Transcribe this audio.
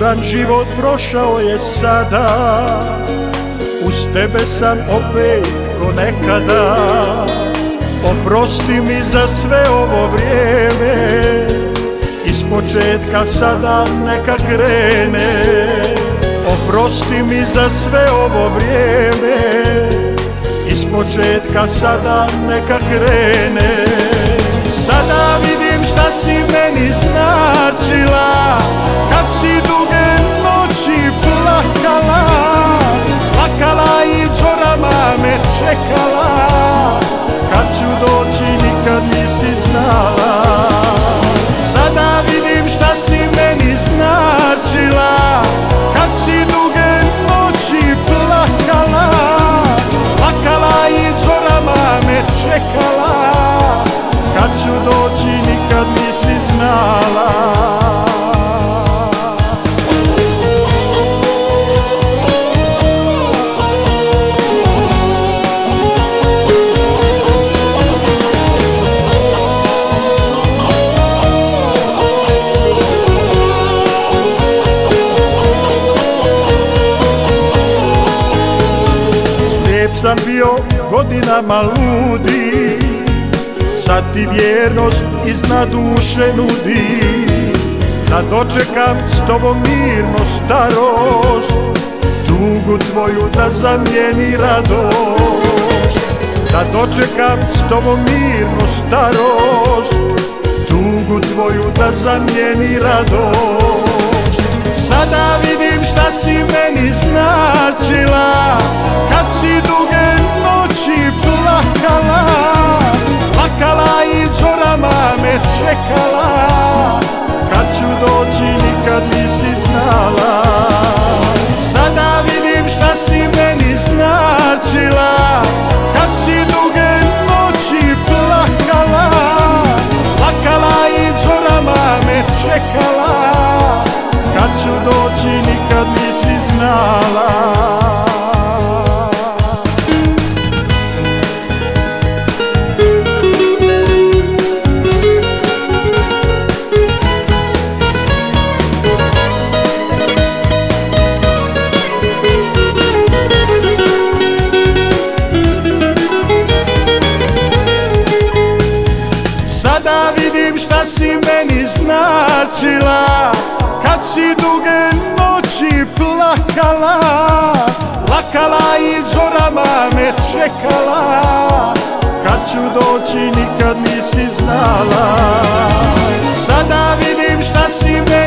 Tužan život prošao je sada, uz tebe sam opet ko nekada. Oprosti mi za sve ovo vrijeme, ispočetka sada neka krene. Oprosti mi za sve ovo vrijeme, ispočetka sada neka krene. Sada vidim šta si meni značila, kad si duge noći plakala, plakala i zorama me čekala. Kad ću doći nikad nisi znala. Sada vidim šta si meni značila, kad si duge noći plakala, plakala i zorama me čekala. Kad ću doći nikad nisi znala. Slijep sam bio godinama ludi, sad ti vjernost iznad duše nudi. Da dočekam s tobom mirno starost, tugu tvoju da zamijeni radost. Da dočekam s tobom mirno starost, tugu tvoju da zamijeni radost. Sada vidim šta si meni značila, kad si duge noći plakala, plakala i zorama me čekala. Kad ću doći nikad nisi znala. Sada vidim šta si meni značila, kad si duge noći plakala, plakala i zorama me čekala. Kad ću doći nikad nisi znala. Sada vidim šta si meni značila, kad si duge noći plakala, plakala i zorama me čekala. Kad ću doći nikad nisi znala. Sada vidim šta si meni